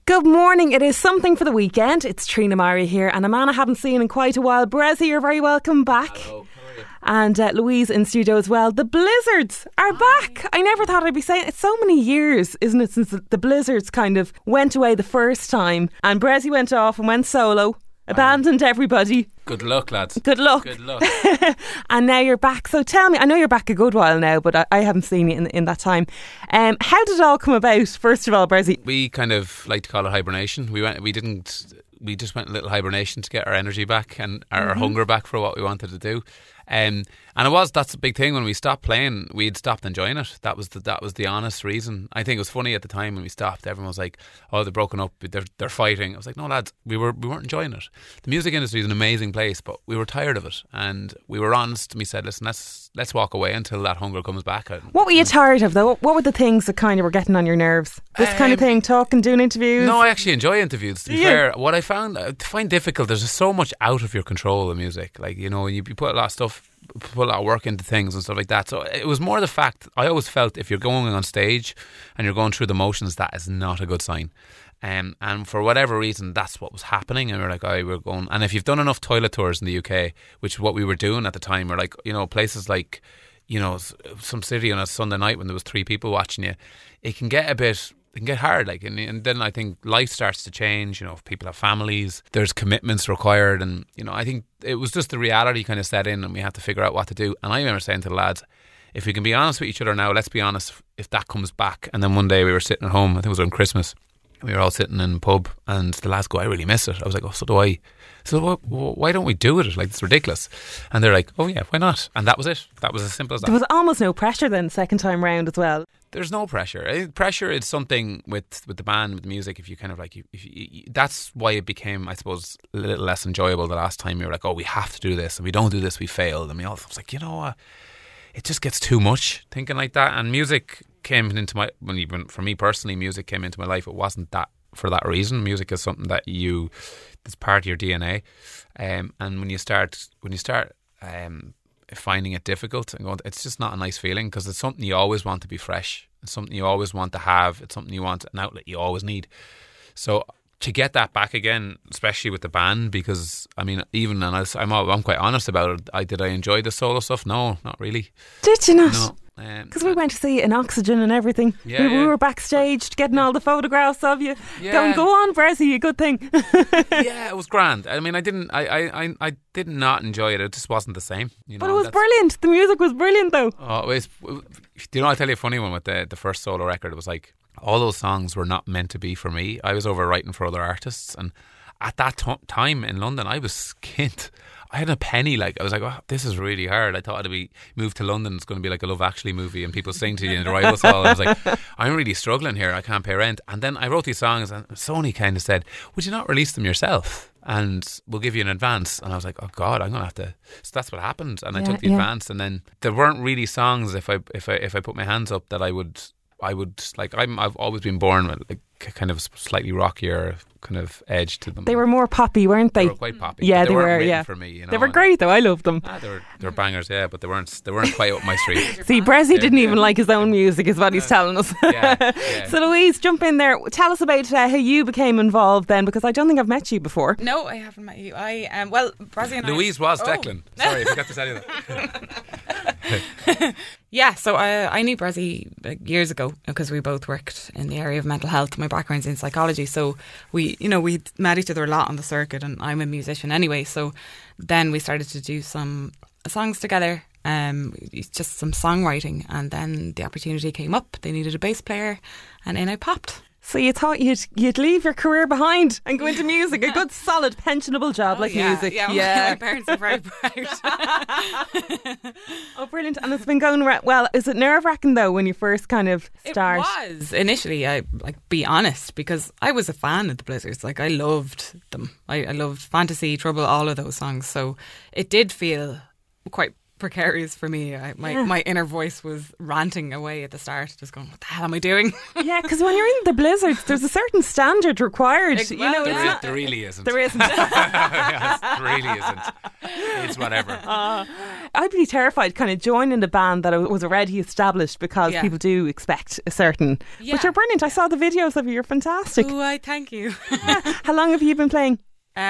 Good morning. It is something for the weekend. It's Trina Murray here, and a man I haven't seen in quite a while. Bressie, you're very welcome back. Hello, how are you? And Louise in studio as well. The Blizzards are back. I never thought I'd be saying it. It's so many years, isn't it, since the Blizzards kind of went away the first time, and Bressie went off and went solo, abandoned everybody. Good luck, lads. Good luck. Good luck. And now you're back. So tell me, I know you're back a good while now, but I haven't seen you in that time. How did it all come about? First of all, Bressie. We kind of like to call it hibernation. We just went a little hibernation to get our energy back and our hunger back for what we wanted to do. And that's a big thing. When we stopped playing, we'd stopped enjoying it. That was the honest reason. I think it was funny at the time when we stopped. Everyone was like, "Oh, they're broken up. They're fighting." I was like, "No, lads, we weren't enjoying it. The music industry is an amazing place, but we were tired of it, and we were honest. And we said, listen, let's walk away until that hunger comes back." What were you tired of though? What were the things that kind of were getting on your nerves? This kind of thing, talking, doing interviews. No, I actually enjoy interviews. To be fair, what I find difficult, there's just so much out of your control in music. Like, you know, you put a lot of stuff, put a lot of work into things and stuff like that. So it was more the fact, I always felt if you're going on stage and you're going through the motions, that is not a good sign. And for whatever reason, that's what was happening. And we're like, we're going. And if you've done enough toilet tours in the UK, which is what we were doing at the time, or like, you know, places like, you know, some city on a Sunday night when there was 3 people watching you, it can get hard, like, and then I think life starts to change. You know, if people have families, there's commitments required, and you know, I think it was just the reality kind of set in, and we have to figure out what to do. And I remember saying to the lads, if we can be honest with each other now, let's be honest if that comes back. And then one day we were sitting at home, I think it was on Christmas, we were all sitting in the pub, and the lads go, "I really miss it." I was like, "Oh, so do I." So why don't we do it? Like, it's ridiculous. And they're like, "Oh yeah, why not?" And that was it. That was as simple as that. There was almost no pressure then the second time round as well. There's no pressure. Pressure is something with the band, with the music. If you kind of like, that's why it became, I suppose, a little less enjoyable the last time. You were like, "Oh, we have to do this, and we don't do this, we failed." And we all was like, you know what? It just gets too much thinking like that. And music came into my, for me personally, music came into my life. It wasn't that for that reason. Music is something that it's part of your DNA. And when you start finding it difficult and going, it's just not a nice feeling, because it's something you always want to be fresh. It's something you always want to have. It's something you want, an outlet you always need. So to get that back again, especially with the band, because I mean, even, and I'm quite honest about it, did I enjoy the solo stuff? No, not really. Did you not? No. Because we went to see in Oxygen and everything. Yeah, we were backstage getting all the photographs of you. Going, go on, Bressie, a good thing. Yeah, it was grand. I mean, I did not enjoy it. It just wasn't the same. You know, but it was brilliant. The music was brilliant, though. Oh, do you know? I'll tell you a funny one with the first solo record. It was like, all those songs were not meant to be for me. I was over writing for other artists, and at that time in London, I was skint. I had a penny. Like, I was like, "Oh, this is really hard." I thought moved to London, it's going to be like a Love Actually movie, and people sing to you in the rivals hall. I was like, I'm really struggling here. I can't pay rent. And then I wrote these songs, and Sony kind of said, "Would you not release them yourself? And we'll give you an advance." And I was like, "Oh God, I'm going to have to." So that's what happened. And I took the advance, and then there weren't really songs, if I put my hands up, that I would like. I've always been born with like kind of slightly rockier kind of edge to them. They were more poppy, weren't they? They were quite poppy. Yeah, they were. Yeah, for me, you know, they were great though. I loved them. They were bangers, yeah, but they weren't quite up my street. See, Bressie didn't even like his own music, is what he's telling us. Yeah. So Louise, jump in there. Tell us about how you became involved then, because I don't think I've met you before. No, I haven't met you. Bressie and Louise was Declan. Sorry, I forgot to tell you that. Yeah, so I knew Bressie years ago because we both worked in the area of mental health. My background's in psychology, so we met each other a lot on the circuit, and I'm a musician anyway. So then we started to do some songs together, just some songwriting, and then the opportunity came up. They needed a bass player, and in I popped. So you thought you'd leave your career behind and go into music, a good solid pensionable job music. Yeah. My parents are very proud. Oh, brilliant. And it's been going well. Is it nerve-wracking though when you first kind of start? It was initially, I be honest, because I was a fan of the Blizzards. Like, I loved them. I loved Fantasy, Trouble, all of those songs. So it did feel quite precarious for me. My inner voice was ranting away at the start, just going, what the hell am I doing? Yeah, because when you're in the blizzards, there's a certain standard required. There really isn't. There isn't. Yes, there really isn't. It's whatever. I'd be terrified kind of joining the band that was already established because people do expect a certain... Yeah. But you're brilliant. I saw the videos of you. You're fantastic. Oh, I thank you. How long have you been playing?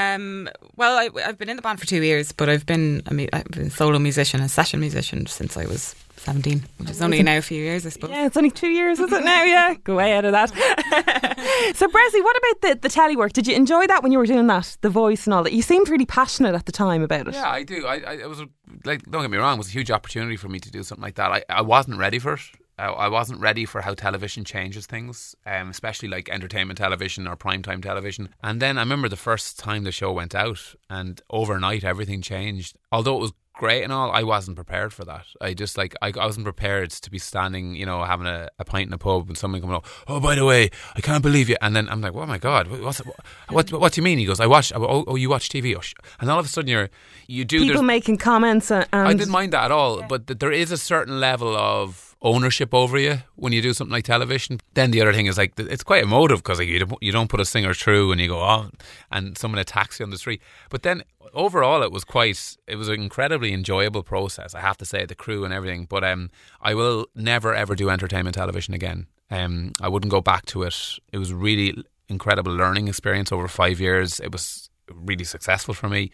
Well, I've been in the band for 2 years, but I've been a solo musician, a session musician since I was 17, which is only now a few years, I suppose. Yeah, it's only 2 years, is it now? Yeah, go way out of that. So, Bressie, what about the telly work? Did you enjoy that when you were doing that, the voice and all that? You seemed really passionate at the time about it. Yeah, I do. It was don't get me wrong, it was a huge opportunity for me to do something like that. I wasn't ready for it. I wasn't ready for how television changes things, especially like entertainment television or primetime television. And then I remember the first time the show went out, and overnight everything changed. Although it was great and all, I wasn't prepared for that. I wasn't prepared to be standing, having a pint in a pub and someone coming up, oh, by the way, I can't believe you. And then I'm like, oh my God, what do you mean? He goes, you watch TV? And all of a sudden you do... People making comments and... I didn't mind that at all, but there is a certain level of ownership over you when you do something like television. Then the other thing is like, it's quite emotive because like, you don't put a singer through and you go on and someone attacks you on the street. But then overall it was an incredibly enjoyable process, I have to say, the crew and everything. But I will never ever do entertainment television again. I wouldn't go back to it. It was really incredible learning experience over 5 years. It was really successful for me,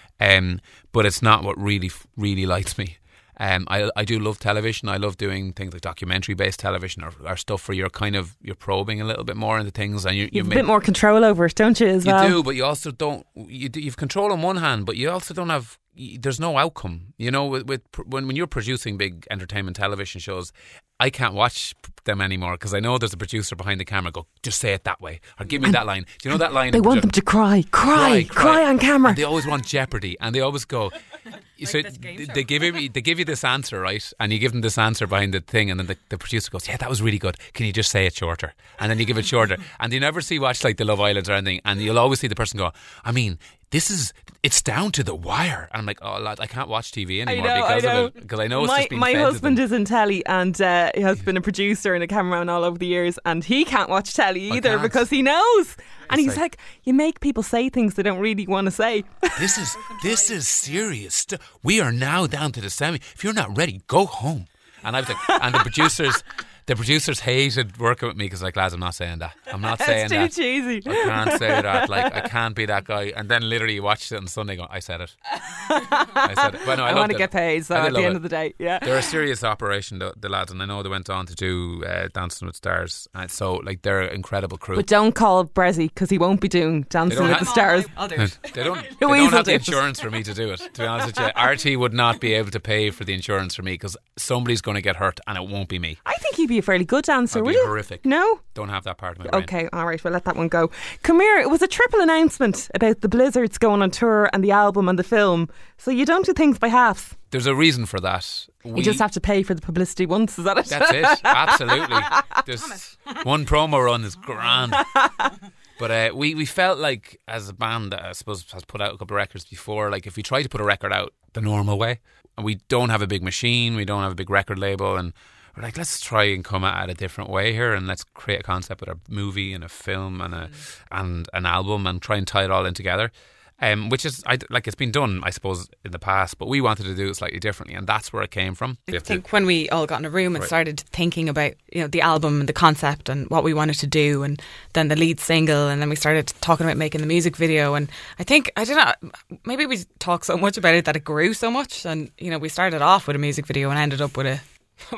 but it's not what really lights me. I do love television. I love doing things like documentary-based television or stuff where you're probing a little bit more into things, and you have a bit more control over it, don't you? As well, you do, but you also don't. You've control on one hand, but you also don't have. There's no outcome. When you're producing big entertainment television shows, I can't watch them anymore because I know there's a producer behind the camera. Go, just say it that way, or give me that line. Do you know that line? They want them to cry on camera. And they always want jeopardy, and they always go. So they give you this answer, right? And you give them this answer behind the thing, and then the producer goes, "Yeah, that was really good. Can you just say it shorter?" And then you give it shorter, and you never watch like the Love Islands or anything, and you'll always see the person go, "I mean, it's down to the wire." And I'm like, "Oh, lad, I can't watch TV anymore because of it, because I know it's just been my fed husband to them." is in telly, and he has been a producer and a cameraman all over the years, and he can't watch telly either because he knows. And he's like, you make people say things they don't really want to say. This is serious. We are now down to the semi. If you're not ready, go home. And I was like, and the producers hated working with me because like, lads, I'm not saying that. I'm not saying that. That's too cheesy. I can't say that. Like, I can't be that guy. And then literally you watched it on Sunday going, I said it. Well, no, I want to get paid, so at the end of the day, yeah. They're a serious operation, the lads, and I know they went on to do Dancing with Stars. So, like, they're an incredible crew. But don't call Bressie because he won't be doing Dancing with the Stars. I'll do it. They don't have the insurance for me to do it, to be honest with you. RT would not be able to pay for the insurance for me because somebody's going to get hurt and it won't be me. I think he'd be a fairly good dancer, would you? you? Horrific. No? Don't have that part of my brain. Okay, alright, we'll let that one go. Come here, it was a triple announcement about the Blizzards going on tour and the album and the film. So you don't do things by halves. There's a reason for that. You just have to pay for the publicity once, is that it? That's it, absolutely. This one promo run is grand. But we felt like, as a band that I suppose has put out a couple of records before, like if we try to put a record out the normal way, and we don't have a big machine, we don't have a big record label, and we're like, let's try and come at it a different way here, and let's create a concept with a movie and a film and an album and try and tie it all in together. Which is it's been done, I suppose, in the past, but we wanted to do it slightly differently, and that's where it came from. I think when we all got in a room and started thinking about the album and the concept and what we wanted to do, and then the lead single, and then we started talking about making the music video, and I think, I don't know, maybe we talked so much about it that it grew so much, and we started off with a music video and ended up with a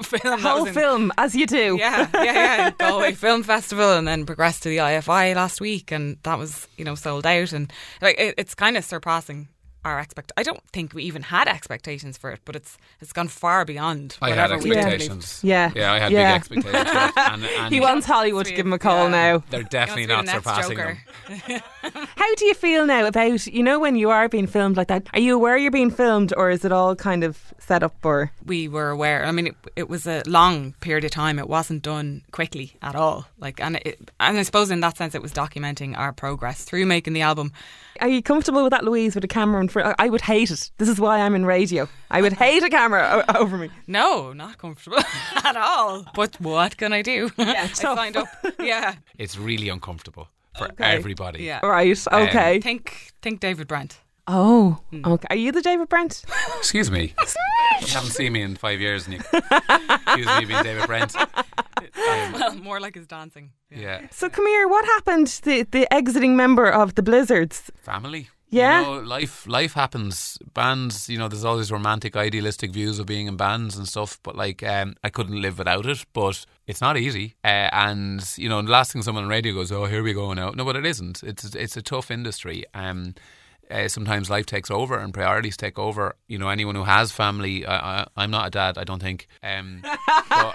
film, as you do. Yeah. Galway Film Festival, and then progressed to the IFI last week, and that was sold out, and like it's kind of surpassing our I don't think we even had expectations for it, but it's gone far beyond I had expectations. Yeah, I had big expectations for it. And he wants Hollywood to give him a call now. They're definitely not surpassing them. How do you feel now about when you are being filmed like that? Are you aware you're being filmed, or is it all kind of set up? Or we were aware. I mean, it was a long period of time. It wasn't done quickly at all. And I suppose in that sense, it was documenting our progress through making the album. Are you comfortable with that, Louise, with a camera in I would hate it. This is why I'm in radio. I would hate a camera over me. No, not comfortable at all. But what can I do? Yeah, I signed up. Yeah. It's really uncomfortable for everybody. Yeah. Right, okay. Think David Brent. Oh, okay. Are you the David Brent? Excuse me. You haven't seen me in 5 years and you accuse me of being David Brent. Well, more like his dancing. Yeah. So come here, what happened to the exiting member of the Blizzards? Family. Yeah. You know, life happens. Bands, you know, there's all these romantic, idealistic views of being in bands and stuff, but like, I couldn't live without it, but it's not easy. And, you know, the last thing someone on radio goes, oh, here we go now. No, but it isn't. It's a tough industry. Sometimes life takes over and priorities take over. You know, anyone who has family, I'm not a dad, I don't think. But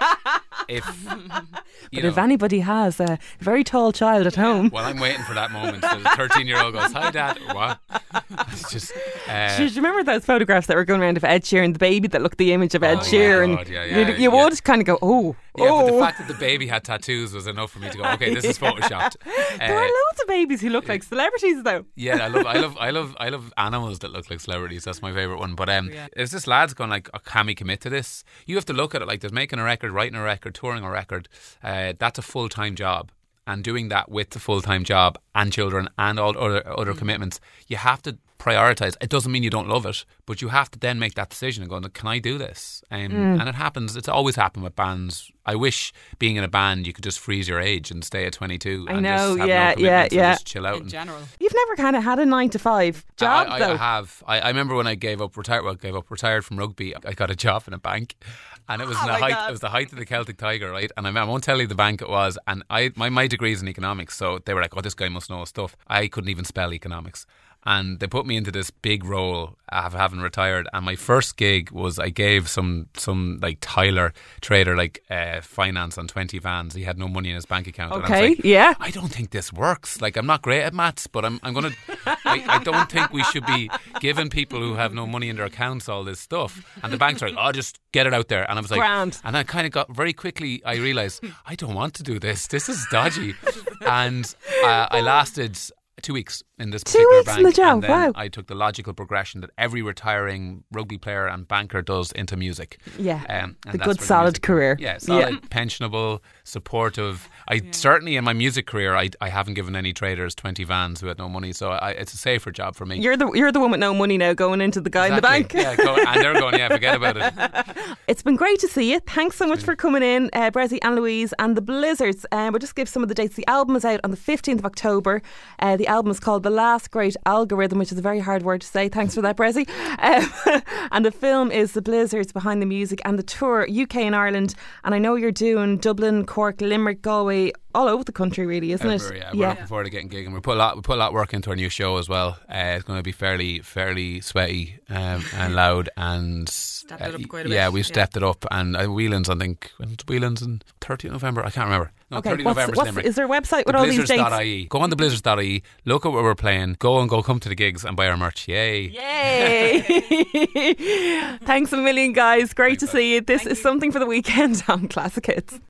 if anybody has a very tall child at home, well, I'm waiting for that moment. So the 13-year-old goes, "Hi, Dad." What? It's just. Do you remember those photographs that were going around of Ed Sheeran, the baby that looked the image of Ed Sheeran? God, you would kind of go, oh. Yeah, but the fact that the baby had tattoos was enough for me to go, okay, this is photoshopped. There are loads of babies who look like celebrities, though. Yeah, I love animals that look like celebrities. That's my favourite one. But it's this lad's going like, oh, can we commit to this? You have to look at it like there's making a record, writing a record, touring a record. That's a full-time job. And doing that with the full-time job and children and all other commitments, you have to prioritise. It doesn't mean you don't love it, but you have to then make that decision and go, can I do this? And it happens. It's always happened with bands. I wish being in a band you could just freeze your age and stay at 22. I and know, just have no commitments and just chill out. In general. You've never kind of had a 9-to-5 job, though. I have. I remember when I retired from rugby, I got a job in a bank. And it was it was the height of the Celtic Tiger, right? And I won't tell you the bank it was. And my degree's in economics, so they were like, oh, this guy must know his stuff. I couldn't even spell economics. And they put me into this big role of having retired. And my first gig was I gave some like Tyler trader finance on 20 vans. He had no money in his bank account. Okay, and I was like, yeah. I don't think this works. Like, I'm not great at maths, but I'm going to... I don't think we should be giving people who have no money in their accounts all this stuff. And the bank's like, oh, just get it out there. And I was like... Grand. And I kind of got... Very quickly, I realised, I don't want to do this. This is dodgy. And I lasted... 2 weeks in this particular 2 weeks bank, in the job, and then wow. I took the logical progression that every retiring rugby player and banker does into music. Yeah, and the that's good where solid music, career. Yeah, solid, pensionable, supportive. Certainly in my music career, I haven't given any traders 20 vans who had no money, so it's a safer job for me. You're the one with no money now going into the guy in the bank. Yeah, and they're going, yeah, forget about it. It's been great to see you. Thanks so much for coming in, Bressie and Louise and the Blizzards. We'll just give some of the dates. The album is out on the 15th of October. The album is called The Last Great Algorithm, which is a very hard word to say. Thanks for that, Bressie. And the film is The Blizzards Behind the Music, and the tour UK and Ireland. And I know you're doing Dublin, Cork, Limerick, Galway, all over the country, really, isn't it? Yeah, we're looking forward to getting gigging. We put a lot of work into our new show as well. It's going to be fairly sweaty and loud, and stepped it up quite a bit. Yeah, we've stepped it up. And Whelan's, I think, Whelan's in 30th November. I can't remember. No, okay, 30th November is Limerick. Is there a website with all these dates? Blizzards.ie. Go on the Blizzards.ie. Look at what we're playing. Come to the gigs and buy our merch. Yay! Yay! Thanks a million, guys. Great to see you. This is something for the weekend on Classic Hits.